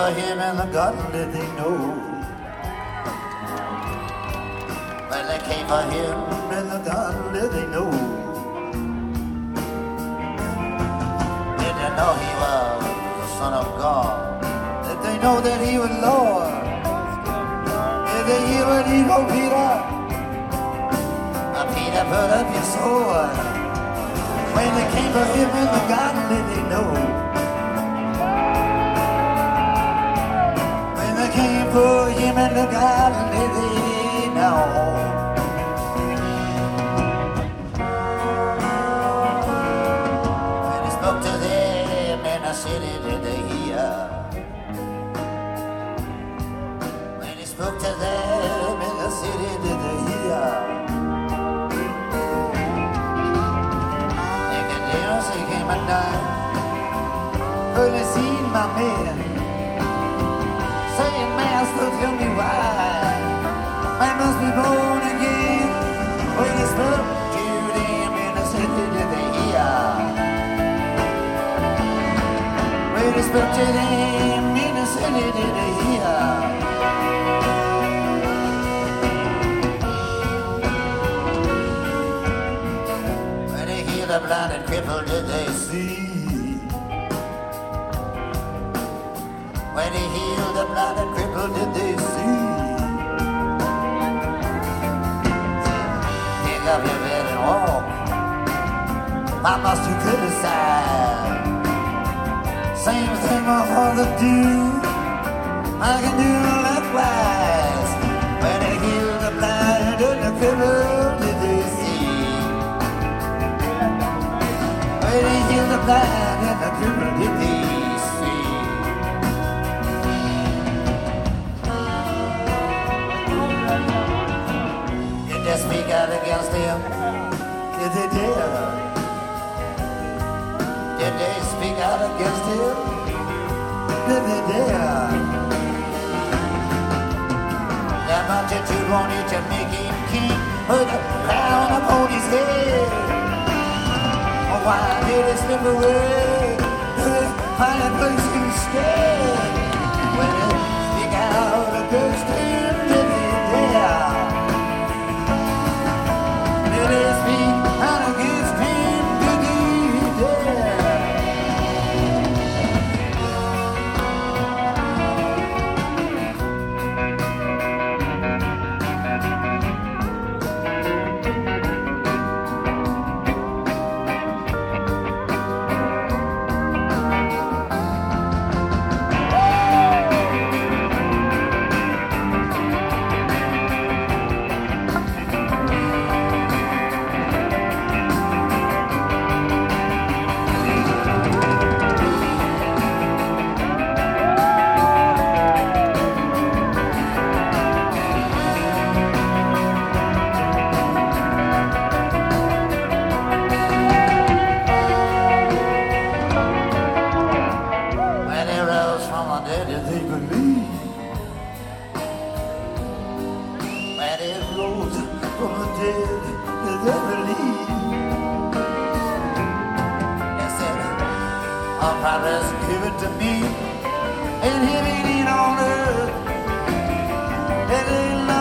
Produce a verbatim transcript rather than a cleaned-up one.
for him in the garden, did they know? When they came for him in the garden, did they know? Did they know he was the Son of God? Did they know that he was Lord? Did they hear what he told Peter? Uh, Peter, put up your sword. When they came for him in the garden, did they know? When they came for him in the garden, did they know? When he spoke to them in the city, did they hear? When he spoke to them in the city, did they hear? He came at night, early seen my man, saying, Master, tell me why I must be born again. When he spoke to them in the city, did they hear? When he spoke to them in the city, did they hear? The blind and crippled, did they see? When he healed the blind and crippled, did they see? Pick up your bed and walk. Why must you criticize? Same thing my father do, I can do likewise. When he healed the blind and the crippled, did they see? When he healed the blind and the crippled, did they see? Did they speak out against him? Did they dare? Did they speak out against him? Did they dare? That multitude wanted to make him king, put a crown upon his head. Why did it slip away? Find a place instead. When it speak out against him, did he dare? Did it speak out against him, did he dare? To me, and heaven ain't on earth, and ain't